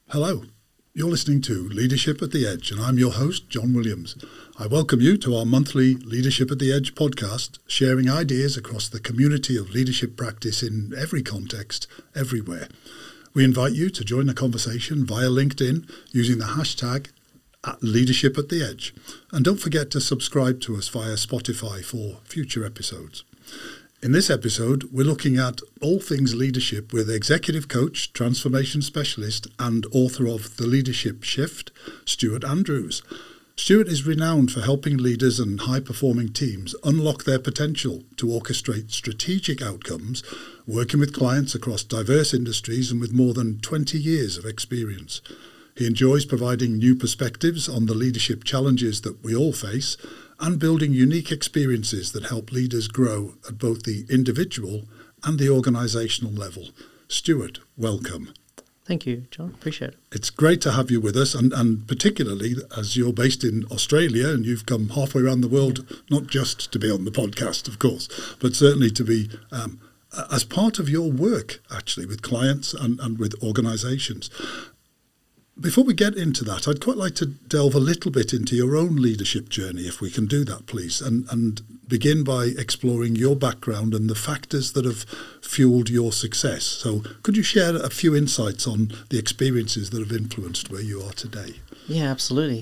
Hello, you're listening to Leadership at the Edge, and I'm your host, John Williams. I welcome you to our monthly Leadership at the Edge podcast, sharing ideas across the community of leadership practice in every context, everywhere. We invite you to join the conversation via LinkedIn using the hashtag @LeadershipAtTheEdge. And don't forget to subscribe to us via Spotify for future episodes. In this episode, we're looking at all things leadership with executive coach, transformation specialist, and author of The Leadership Shift, Stuart Andrews. Stuart is renowned for helping leaders and high-performing teams unlock their potential to orchestrate strategic outcomes, working with clients across diverse industries and with more than 20 years of experience. He enjoys providing new perspectives on the leadership challenges that we all face and building unique experiences that help leaders grow at both the individual and the organisational level. Stuart, welcome. Thank you, John. Appreciate it. It's great to have you with us, and particularly as you're based in Australia and you've come halfway around the world, not just to be on the podcast, of course, but certainly to be as part of your work, actually, with clients and with organisations. Before we get into that, I'd quite like to delve a little bit into your own leadership journey, if we can do that, please, and begin by exploring your background and the factors that have fueled your success. So could you share a few insights on the experiences that have influenced where you are today? Yeah, absolutely.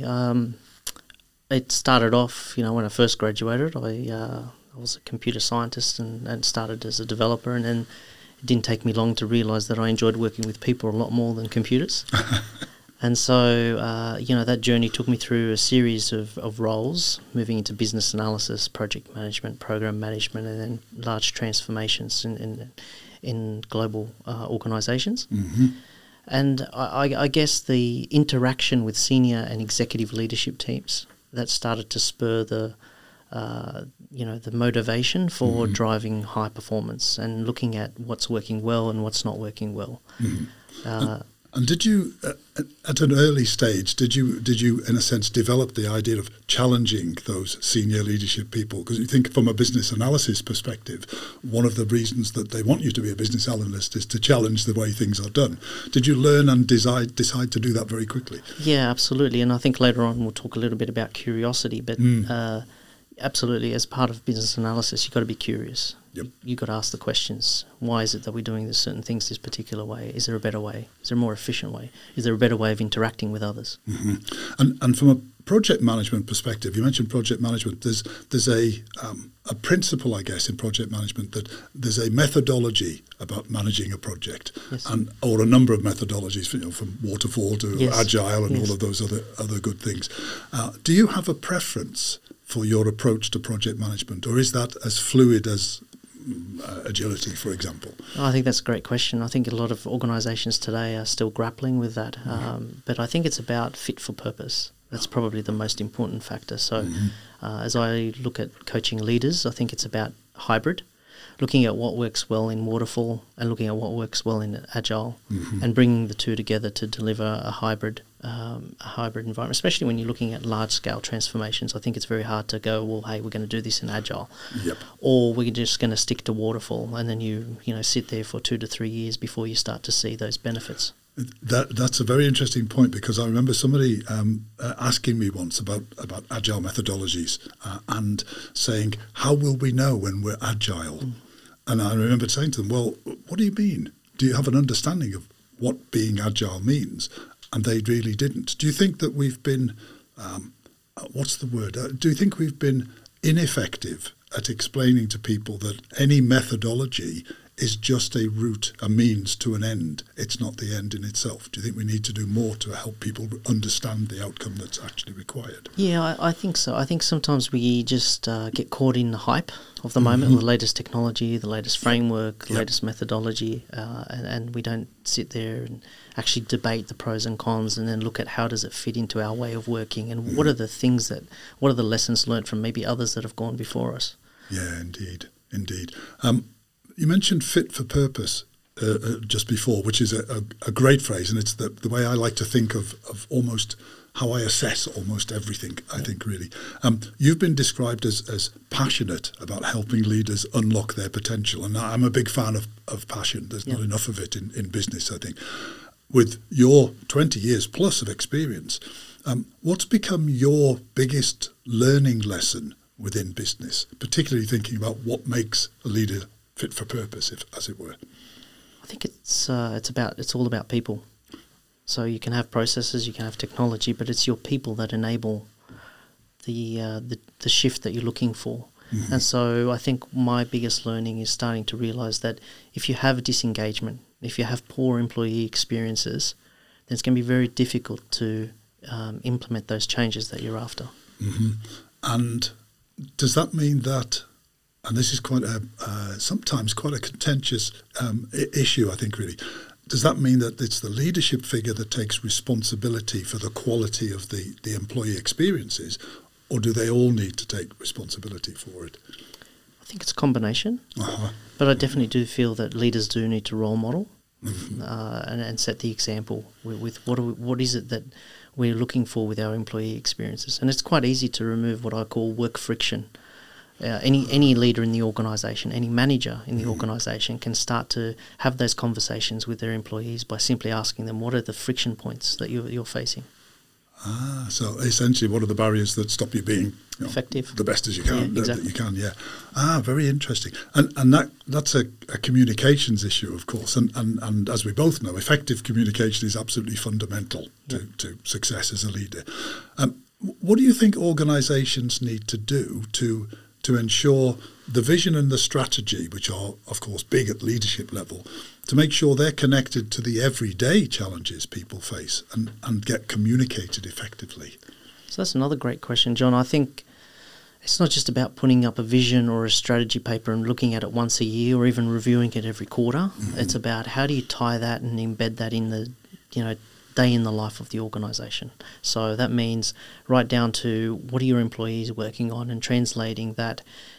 It started off, when I first graduated, I was a computer scientist and started as a developer, and then it didn't take me long to realise that I enjoyed working with people a lot more than computers. And so, that journey took me through a series of roles, moving into business analysis, project management, program management, and then large transformations in global organisations. Mm-hmm. And I guess the interaction with senior and executive leadership teams, that started to spur the motivation for driving high performance and looking at what's working well and what's not working well. Mm-hmm. And did you, at an early stage, did you in a sense develop the idea of challenging those senior leadership people? Because you think from a business analysis perspective, one of the reasons that they want you to be a business analyst is to challenge the way things are done. Did you learn and decide to do that very quickly? Yeah, absolutely. And I think later on we'll talk a little bit about curiosity, but absolutely, as part of business analysis, you've got to be curious. Yep. You've got to ask the questions. Why is it that we're doing certain things this particular way? Is there a better way? Is there a more efficient way? Is there a better way of interacting with others? Mm-hmm. And from a project management perspective, you mentioned project management. There's a principle, I guess, in project management that there's a methodology about managing a project, yes, or a number of methodologies, from waterfall to agile and all of those other good things. Do you have a preference for your approach to project management, or is that as fluid as agility, for example? I think that's a great question. I think a lot of organisations today are still grappling with that, but I think it's about fit for purpose. That's probably the most important factor. So as I look at coaching leaders, I think it's about hybrid, looking at what works well in waterfall and looking at what works well in agile, and bringing the two together to deliver a hybrid environment, especially when you're looking at large-scale transformations. I think it's very hard to go, well, hey, we're going to do this in agile, or we're just going to stick to waterfall, and then you sit there for 2 to 3 years before you start to see those benefits. That's a very interesting point, because I remember somebody asking me once about agile methodologies and saying, how will we know when we're agile? And I remember saying to them, well, what do you mean? Do you have an understanding of what being agile means? And they really didn't. Do you think that we've been, do you think we've been ineffective at explaining to people that any methodology is just a route, a means to an end? It's not the end in itself. Do you think we need to do more to help people understand the outcome that's actually required? Yeah, I think so. I think sometimes we just get caught in the hype of the moment, the latest technology, the latest framework, the latest methodology, and we don't sit there and actually debate the pros and cons and then look at how does it fit into our way of working, and what are the lessons learned from maybe others that have gone before us. Yeah, indeed. You mentioned fit for purpose just before, which is a great phrase, and it's the way I like to think of almost how I assess almost everything, I think, really. You've been described as passionate about helping leaders unlock their potential, and I'm a big fan of passion. There's not enough of it in business, I think. with your 20 years plus of experience, what's become your biggest learning lesson within business, particularly thinking about what makes a leader fit for purpose, as it were? I think it's all about people. So you can have processes, you can have technology, but it's your people that enable the shift that you're looking for. Mm-hmm. And so I think my biggest learning is starting to realise that if you have disengagement, if you have poor employee experiences, then it's going to be very difficult to implement those changes that you're after. Mm-hmm. And does that mean that, and this is quite sometimes quite a contentious issue, I think, really, does that mean that it's the leadership figure that takes responsibility for the quality of the employee experiences, or do they all need to take responsibility for it? I think it's a combination, but I definitely do feel that leaders do need to role model and set the example with what is it that we're looking for with our employee experiences. And it's quite easy to remove what I call work friction. Any leader in the organisation, any manager in the organisation can start to have those conversations with their employees by simply asking them, what are the friction points that you're facing? So essentially, what are the barriers that stop you being effective, the best as you can? Yeah, exactly. That you can, yeah. Very interesting. And that's a communications issue, of course. And as we both know, effective communication is absolutely fundamental to success as a leader. What do you think organisations need to do to ensure the vision and the strategy, which are, of course, big at leadership level, to make sure they're connected to the everyday challenges people face and get communicated effectively? So that's another great question, John. I think it's not just about putting up a vision or a strategy paper and looking at it once a year or even reviewing it every quarter. Mm-hmm. It's about how do you tie that and embed that in the, day in the life of the organisation. So that means right down to what are your employees working on and translating that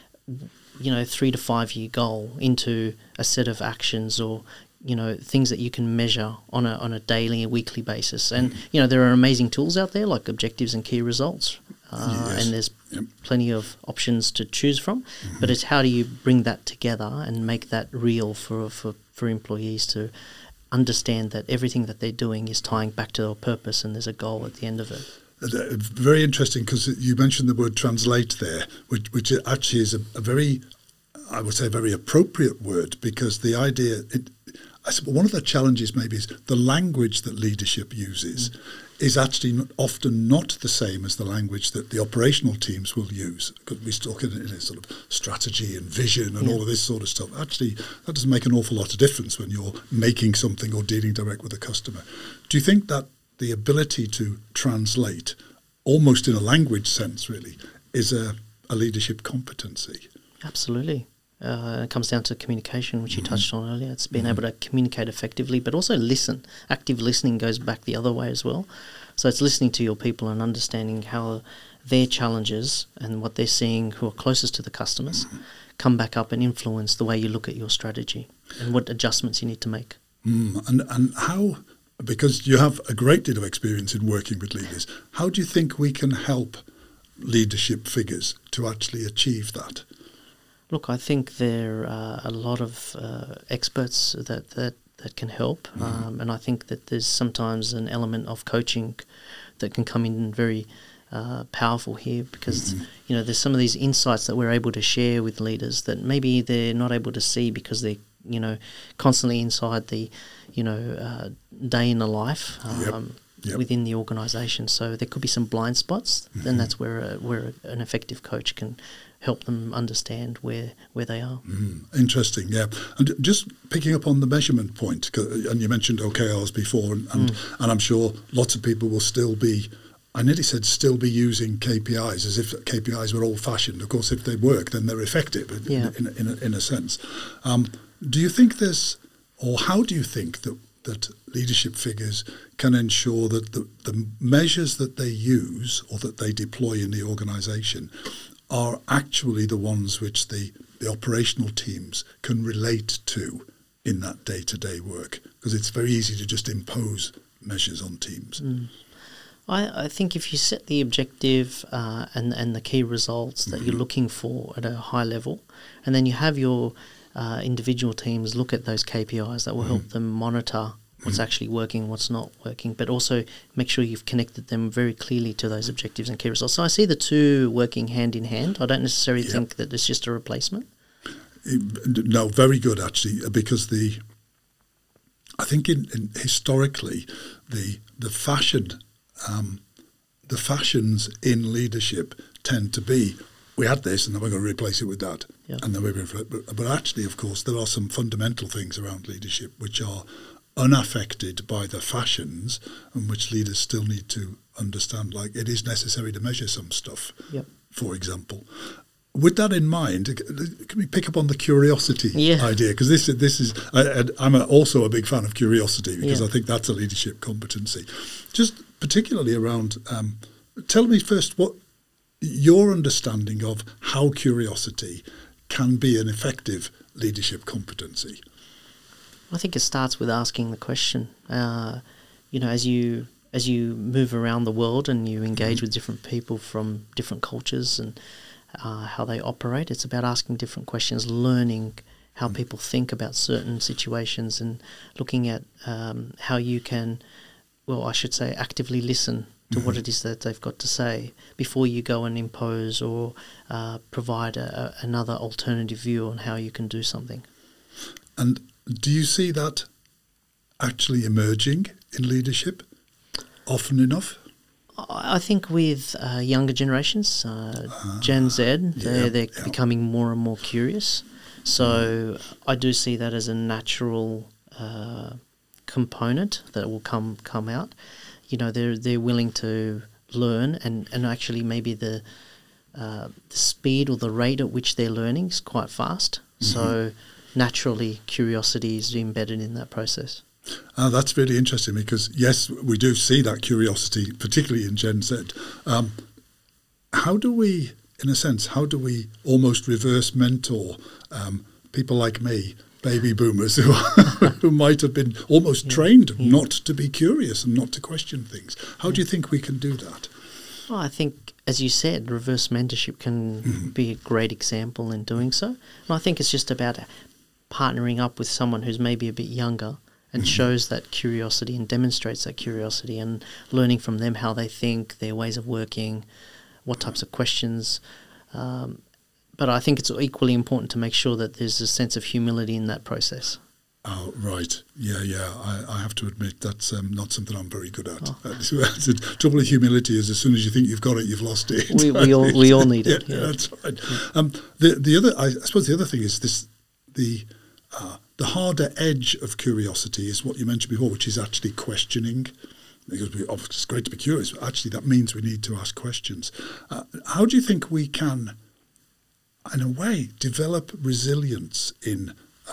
3 to 5 year goal into a set of actions or things that you can measure on a daily and weekly basis. And there are amazing tools out there like objectives and key results, and there's plenty of options to choose from. Mm-hmm. But it's how do you bring that together and make that real for employees to understand that everything that they're doing is tying back to their purpose and there's a goal at the end of it. Very interesting, because you mentioned the word translate there, which actually is a very, I would say, very appropriate word, because the idea, one of the challenges maybe is the language that leadership uses is actually often not the same as the language that the operational teams will use, because we talk in a sort of strategy and vision and all of this sort of stuff. Actually, that doesn't make an awful lot of difference when you're making something or dealing direct with a customer. Do you think that the ability to translate, almost in a language sense really, is a leadership competency? Absolutely. It comes down to communication, which you touched on earlier. It's being able to communicate effectively, but also listen. Active listening goes back the other way as well. So it's listening to your people and understanding how their challenges and what they're seeing who are closest to the customers come back up and influence the way you look at your strategy and what adjustments you need to make. And how, because you have a great deal of experience in working with leaders, how do you think we can help leadership figures to actually achieve that? Look, I think there are a lot of experts that can help, and I think that there's sometimes an element of coaching that can come in very powerful here, because there's some of these insights that we're able to share with leaders that maybe they're not able to see because they're constantly inside the day in the life within the organisation. So there could be some blind spots, and that's where an effective coach can help them understand where they are. Interesting, yeah. And just picking up on the measurement point, and you mentioned OKRs before, and I'm sure lots of people will still be, I nearly said still be using KPIs as if KPIs were old-fashioned. Of course, if they work, then they're effective in a sense. Do you think or how do you think that leadership figures can ensure that the measures that they use or that they deploy in the organisation are actually the ones which the operational teams can relate to in that day-to-day work? Because it's very easy to just impose measures on teams. I think if you set the objective and the key results that you're looking for at a high level, and then you have your individual teams look at those KPIs that will help them monitor what's actually working, what's not working, but also make sure you've connected them very clearly to those objectives and key results. So I see the two working hand in hand. I don't necessarily think that it's just a replacement. No, very good actually, because I think in historically the fashions in leadership tend to be, we had this and then we're going to replace it with that. Yeah. And then we're going to, but actually, of course, there are some fundamental things around leadership which are unaffected by the fashions and which leaders still need to understand. Like, it is necessary to measure some stuff, for example. With that in mind, can we pick up on the curiosity idea? Because this is I'm also a big fan of curiosity, because I think that's a leadership competency. Just particularly around, tell me first what your understanding of how curiosity can be an effective leadership competency. I think it starts with asking the question. As you move around the world and you engage with different people from different cultures and how they operate, it's about asking different questions, learning how people think about certain situations, and looking at how you can, actively listen to what it is that they've got to say before you go and impose or provide another alternative view on how you can do something. And do you see that actually emerging in leadership often enough? I think with younger generations, Gen Z, they're becoming more and more curious. So I do see that as a natural component that will come out. They're willing to learn, and actually maybe the speed or the rate at which they're learning is quite fast. So naturally, curiosity is embedded in that process. That's really interesting, because yes, we do see that curiosity, particularly in Gen Z. How do we almost reverse mentor people like me, baby boomers, who might have been almost trained not to be curious and not to question things? How do you think we can do that? Well, I think, as you said, reverse mentorship can be a great example in doing so. And I think it's just about partnering up with someone who's maybe a bit younger and shows that curiosity and demonstrates that curiosity, and learning from them how they think, their ways of working, what types of questions. But I think it's equally important to make sure that there's a sense of humility in that process. Oh, right. Yeah. I have to admit that's not something I'm very good at. The trouble with humility is, as soon as you think you've got it, you've lost it. We all need it. Yeah, that's right. The other, I suppose, the other thing is this: the harder edge of curiosity is what you mentioned before, which is actually questioning. Because it's great to be curious, but actually that means we need to ask questions. How do you think we can, in a way, develop resilience in,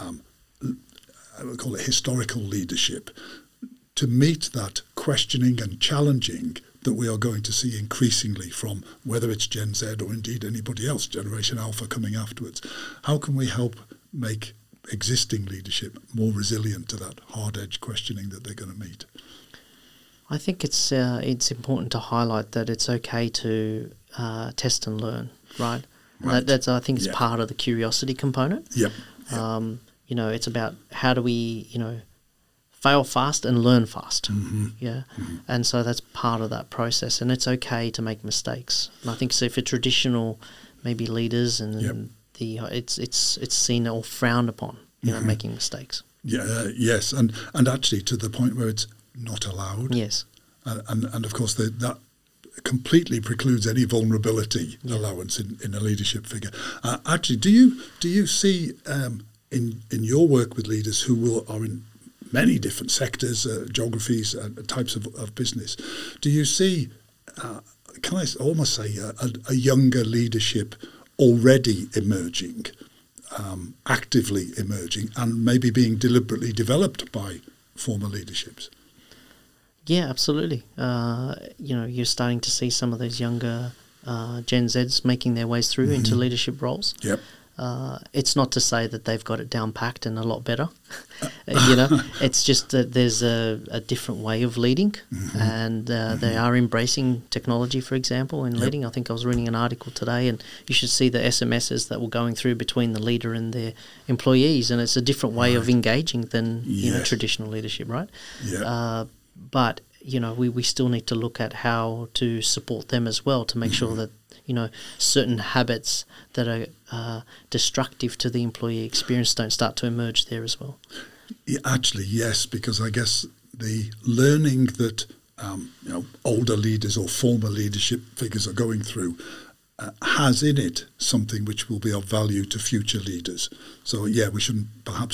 I would call it historical leadership, to meet that questioning and challenging that we are going to see increasingly from, whether it's Gen Z or indeed anybody else, Generation Alpha coming afterwards? How can we help make existing leadership more resilient to that hard edge questioning that they're going to meet? I think it's important to highlight that it's okay to test and learn, right? That's I think it's part of the curiosity component. Yep. It's about how do we, fail fast and learn fast. And so that's part of that process, and it's okay to make mistakes. And I think so for traditional maybe leaders and it's seen or frowned upon, making mistakes. Yes, and actually to the point where it's not allowed. Yes. And of course that completely precludes any vulnerability allowance in a leadership figure. Actually, do you see in your work with leaders who are in many different sectors, geographies, types of business, do you see, can I almost say, a younger leadership already emerging, actively emerging, and maybe being deliberately developed by former leaderships? Yeah, absolutely. You're starting to see some of those younger Gen Zs making their ways through into leadership roles. Yep. It's not to say that they've got it down packed and a lot better. It's just that there's a different way of leading, and they are embracing technology, for example, in leading. I think I was reading an article today, and you should see the SMSs that were going through between the leader and their employees, and it's a different way of engaging than traditional leadership, right? Yeah. But we still need to look at how to support them as well to make sure that certain habits that are destructive to the employee experience don't start to emerge there as well. Yeah, actually, yes, because I guess the learning that older leaders or former leadership figures are going through has in it something which will be of value to future leaders. So yeah, we shouldn't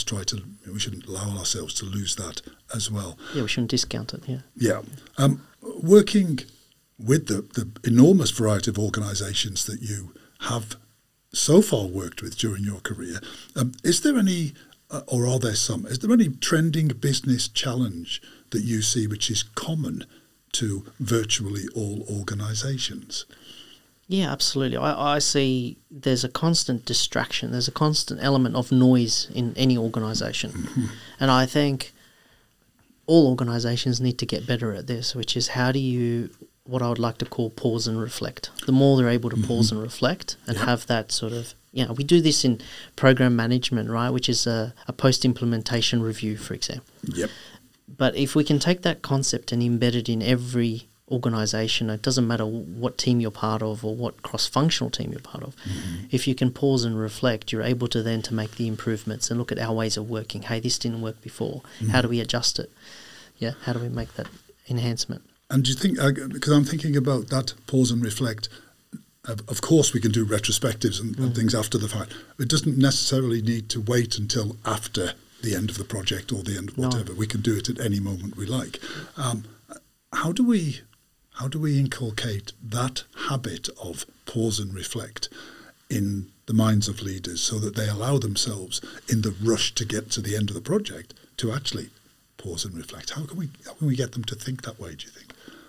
allow ourselves to lose that as well. Yeah, we shouldn't discount it. Yeah. Yeah. Working with the enormous variety of organisations that you have so far worked with during your career, is there any, or are there some, is there any trending business challenge that you see which is common to virtually all organisations? Yeah, absolutely. I see there's a constant distraction. There's a constant element of noise in any organisation. And I think all organisations need to get better at this, which is how do you, what I would like to call pause and reflect. The more they're able to pause and reflect and have that sort of, we do this in program management, right, which is a post-implementation review, for example. Yep. But if we can take that concept and embed it in every organisation, it doesn't matter what team you're part of or what cross-functional team you're part of. If you can pause and reflect, you're able to then to make the improvements and look at our ways of working. Hey, this didn't work before. How do we adjust it? Yeah, how do we make that enhancement? And do you think, because I'm thinking about that pause and reflect, of course we can do retrospectives and things after the fact. It doesn't necessarily need to wait until after the end of the project or the end of whatever. We can do it at any moment we like. How do we inculcate that habit of pause and reflect in the minds of leaders so that they allow themselves, in the rush to get to the end of the project, to actually pause and reflect? How can we get them to think that way, do you think?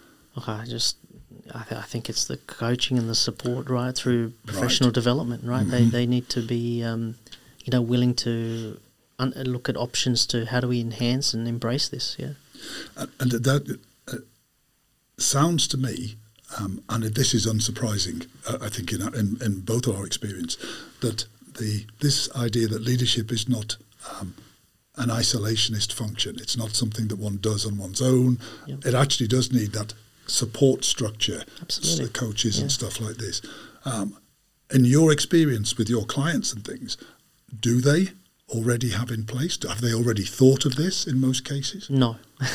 I think it's the coaching and the support, right, through professional development, right? They need to be, willing to look at options to how do we enhance and embrace this, yeah. And that sounds to me, and this is unsurprising, I think in both our experience, that this idea that leadership is not an isolationist function. It's not something that one does on one's own. Yep. It actually does need that support structure, the coaches and stuff like this. In your experience with your clients and things, do they already have in place? Have they already thought of this in most cases? No.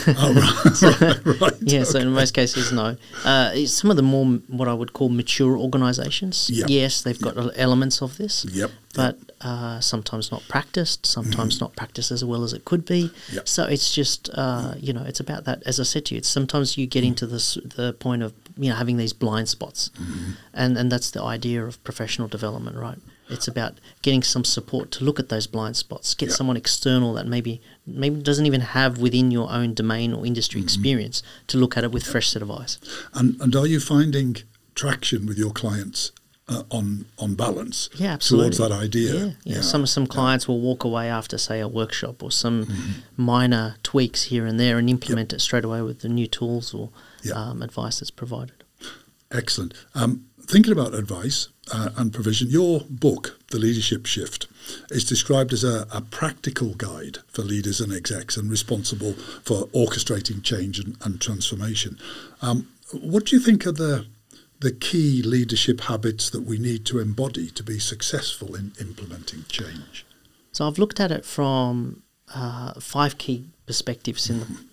Oh, right. Yeah, so in most cases, no. Some of the more, what I would call mature organisations, yes, they've got elements of this, but sometimes not practiced, sometimes not practiced as well as it could be. Yep. So it's just, it's about that. As I said to you, sometimes you get into the point of, having these blind spots, and that's the idea of professional development, right? It's about getting some support to look at those blind spots, get someone external that maybe doesn't even have within your own domain or industry experience to look at it with fresh set of eyes. And are you finding traction with your clients on balance absolutely. towards that idea? Yeah. Some clients will walk away after, say, a workshop or some minor tweaks here and there and implement it straight away with the new tools or advice that's provided. Excellent. Thinking about advice and provision, your book, The Leadership Shift, is described as a practical guide for leaders and execs and responsible for orchestrating change and transformation. What do you think are the key leadership habits that we need to embody to be successful in implementing change? So I've looked at it from 5 key perspectives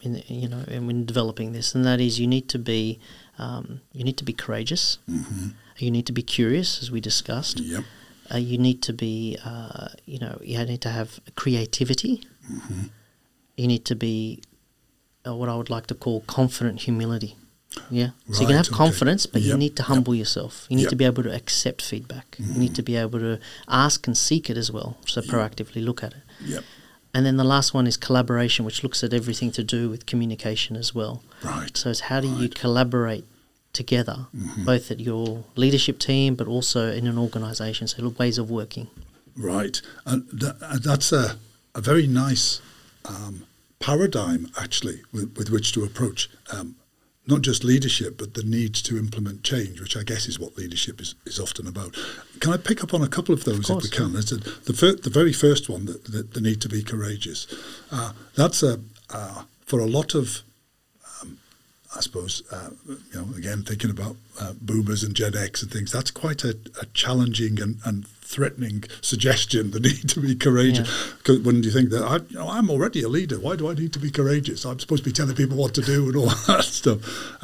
in developing this, and that is you need to be courageous. You need to be curious, as we discussed. Yep. You need to be, you need to have creativity. You need to be what I would like to call confident humility. Yeah. So you can have confidence, but you need to humble yourself. You need to be able to accept feedback. You need to be able to ask and seek it as well. So proactively look at it. Yep. And then the last one is collaboration, which looks at everything to do with communication as well. Right. So it's how do you collaborate together, both at your leadership team, but also in an organisation. So ways of working. Right. And that's a very nice paradigm, actually, with which to approach not just leadership, but the need to implement change, which I guess is what leadership is often about. Can I pick up on a couple of those if we can? The very first one, the need to be courageous. That's for a lot of, I suppose, again, thinking about boomers and Gen X and things, that's quite a challenging and threatening suggestion, the need to be courageous. Because when you think that, I'm already a leader, why do I need to be courageous? I'm supposed to be telling people what to do and all that stuff.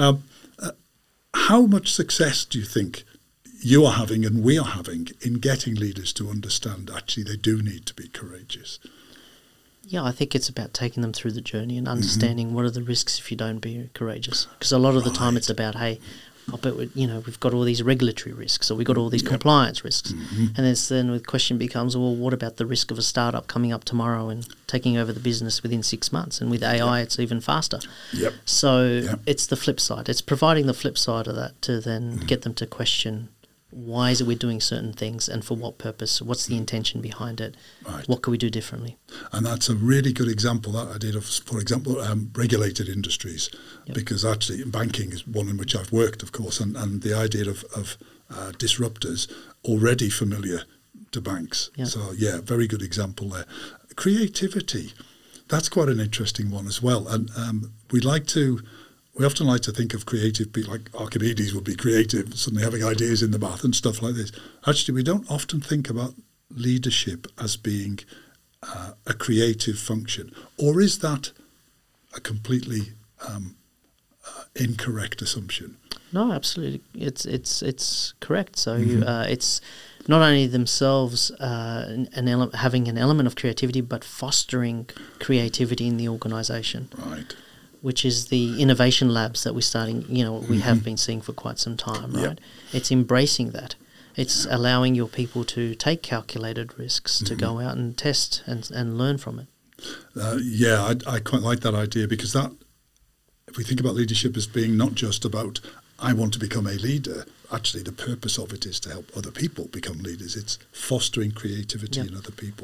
How much success do you think you are having and we are having in getting leaders to understand actually they do need to be courageous? Yeah, I think it's about taking them through the journey and understanding what are the risks if you don't be courageous. Because a lot of the time it's about, hey, we've got all these regulatory risks, or we've got all these compliance risks. And then the question becomes, well, what about the risk of a startup coming up tomorrow and taking over the business within 6 months? And with AI, it's even faster. So it's the flip side. It's providing the flip side of that to then get them to question, why is it we're doing certain things and for what purpose? What's the intention behind it? Right. What can we do differently? And that's a really good example that I did of, for example, regulated industries, because actually banking is one in which I've worked, of course, and the idea of disruptors already familiar to banks. So, very good example there. Creativity, that's quite an interesting one as well. And we often like to think of creative people, like Archimedes would be creative, suddenly having ideas in the bath and stuff like this. Actually, we don't often think about leadership as being a creative function. Or is that a completely incorrect assumption? No, absolutely. It's correct. So it's not only themselves having an element of creativity, but fostering creativity in the organisation. Right. Which is the innovation labs that we're starting, we have been seeing for quite some time, right? It's embracing that. It's allowing your people to take calculated risks, to go out and test and learn from it. I quite like that idea, because that, if we think about leadership as being not just about, I want to become a leader, actually the purpose of it is to help other people become leaders. It's fostering creativity in other people.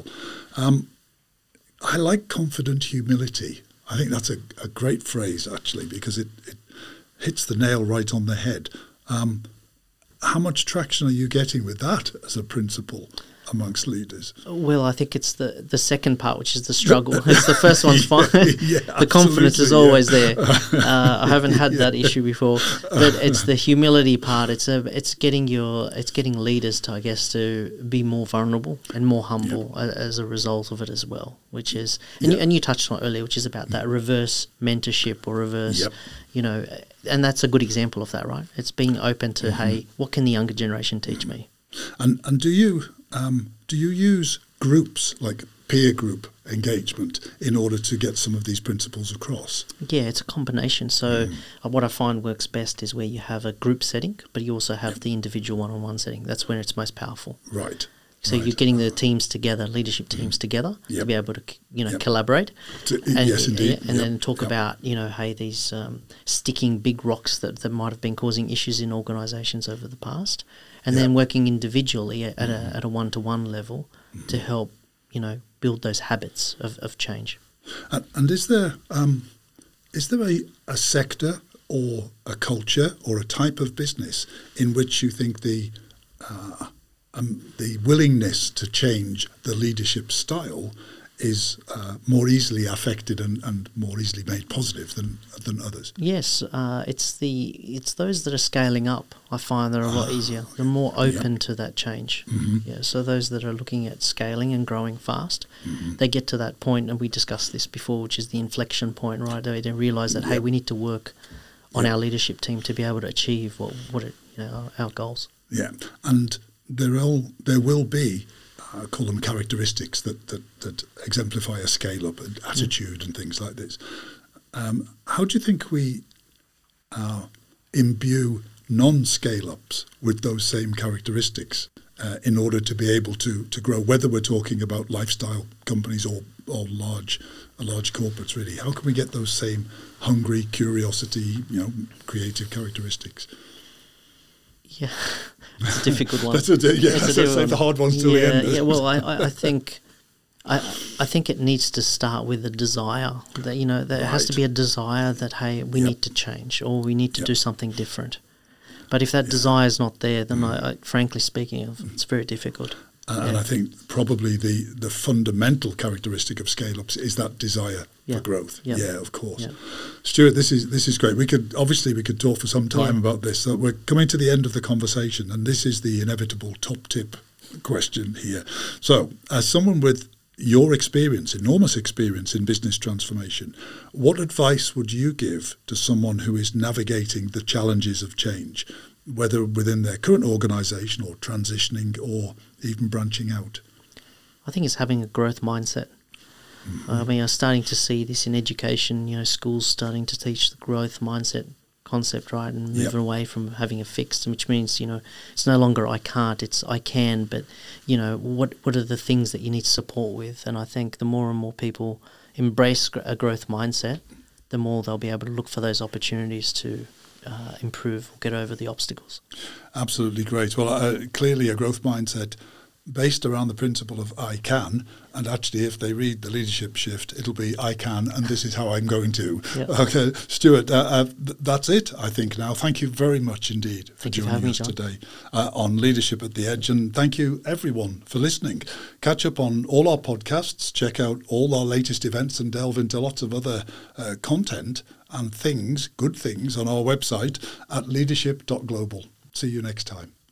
I like confident humility. I think that's a great phrase, actually, because it hits the nail right on the head. How much traction are you getting with that as a principle amongst leaders? Well, I think it's the second part, which is the struggle. It's the first one's fine. The confidence is always there. I haven't had that issue before, but it's the humility part. It's getting leaders to, I guess, to be more vulnerable and more humble as a result of it as well. Which is, and you touched on it earlier, which is about that reverse mentorship or reverse, and that's a good example of that, right? It's being open to, hey, what can the younger generation teach me? And do you use groups like peer group engagement in order to get some of these principles across? Yeah, it's a combination. So what I find works best is where you have a group setting, but you also have the individual one-on-one setting. That's when it's most powerful. Right. So you're getting the teams together, leadership teams together, to be able to collaborate. Yes, indeed. And then talk about, hey, these sticking big rocks that might have been causing issues in organisations over the past. And then working individually at a one-to-one level to help, build those habits of change. And is there a sector or a culture or a type of business in which you think the willingness to change the leadership style is more easily affected and more easily made positive than others? Yes, it's those that are scaling up, I find, that are a lot easier. They're more open to that change. Yeah, so those that are looking at scaling and growing fast, they get to that point, and we discussed this before, which is the inflection point, right? They realise that, hey, we need to work on our leadership team to be able to achieve our goals. Yeah, and there will be, I call them characteristics that exemplify a scale-up, and attitude and things like this. How do you think we imbue non-scale-ups with those same characteristics in order to be able to grow, whether we're talking about lifestyle companies or large corporates, really? How can we get those same hungry, curiosity, creative characteristics? Yeah. It's a difficult one. Save the hard ones till the end. Yeah, well, I think it needs to start with a desire. That there has to be a desire that, hey, we need to change, or we need to do something different. But if that desire is not there, then I frankly speaking, it's very difficult. And I think probably the fundamental characteristic of scale-ups is that desire for growth. Yeah, of course. Yeah. Stuart, this is great. We could talk for some time about this. So we're coming to the end of the conversation, and this is the inevitable top tip question here. So, as someone with your enormous experience in business transformation, what advice would you give to someone who is navigating the challenges of change, whether within their current organisation or transitioning or even branching out? I think it's having a growth mindset. I'm starting to see this in education, schools starting to teach the growth mindset concept, right, and moving away from having a fixed, which means, it's no longer I can't, it's I can, but, what are the things that you need support with? And I think the more and more people embrace a growth mindset, the more they'll be able to look for those opportunities to improve or get over the obstacles. Absolutely great. Well, clearly a growth mindset based around the principle of I can, and actually if they read the leadership shift, it'll be I can, and this is how I'm going to. Yep. Okay, Stuart, that's it, I think now. Thank you very much indeed for joining us today on Leadership at the Edge, and thank you everyone for listening. Catch up on all our podcasts, check out all our latest events, and delve into lots of other content and good things on our website at leadership.global. See you next time.